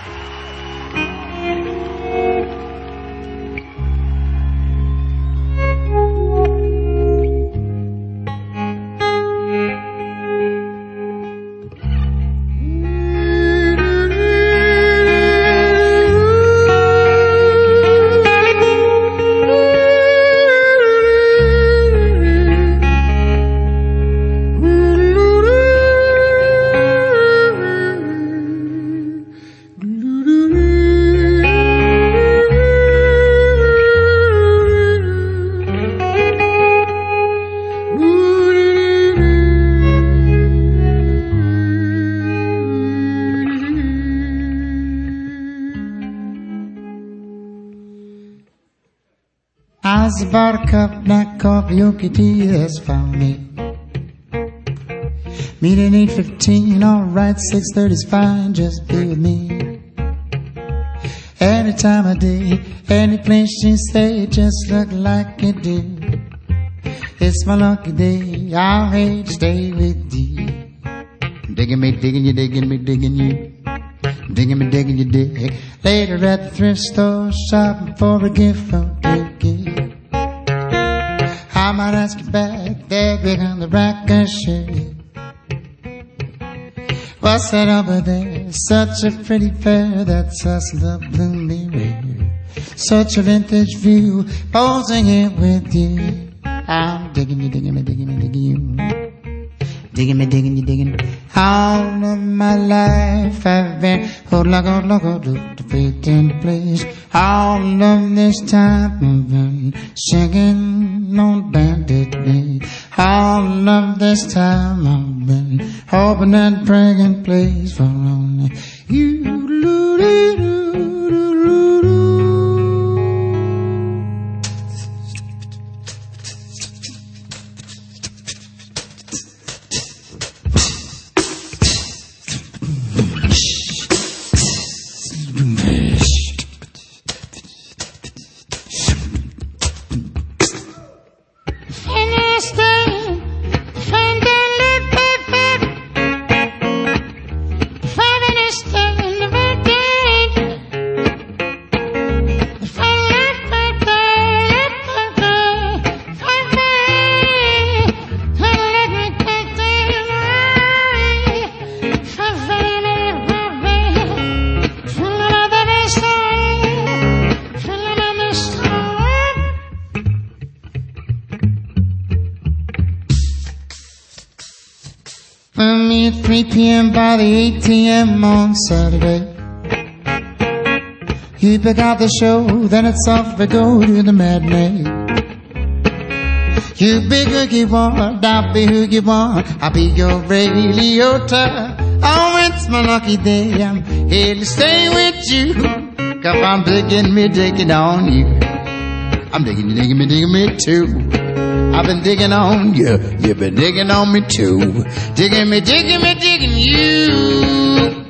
I bought a cup, black coffee, okie tea, that's for me. Meet at 8:15, alright, 6:30's fine, just be with me. Any time of day, any place you say, just look like it did. It's my lucky day, I'll hate to stay with you. Digging me, digging you, digging me, digging you. Digging me, digging you, dig. Later at the thrift store, shopping for a gift from Dickie. I might ask you back there behind the rack and shade. What's that over there? Such a pretty pair, that's us, the blooming red. Such a vintage view, posing here with you. I'm digging you, digging me, digging me, digging you. Digging me, digging you, digging. All of my life I've been to fit in place. All of this time I've been singing on Bandit Day. All of this time I've been hoping and praying, please, for only you. At 3 p.m. by the ATM on Saturday. You pick out the show, then it's off to go to the matinee. You be who you want, I'll be who you want. I'll be your Ray Liotta. Oh, it's my lucky day, I'm here to stay with you. 'Cause I'm digging on you. I'm digging me too. I've been digging on you, you've been digging on me too. Digging me, digging you.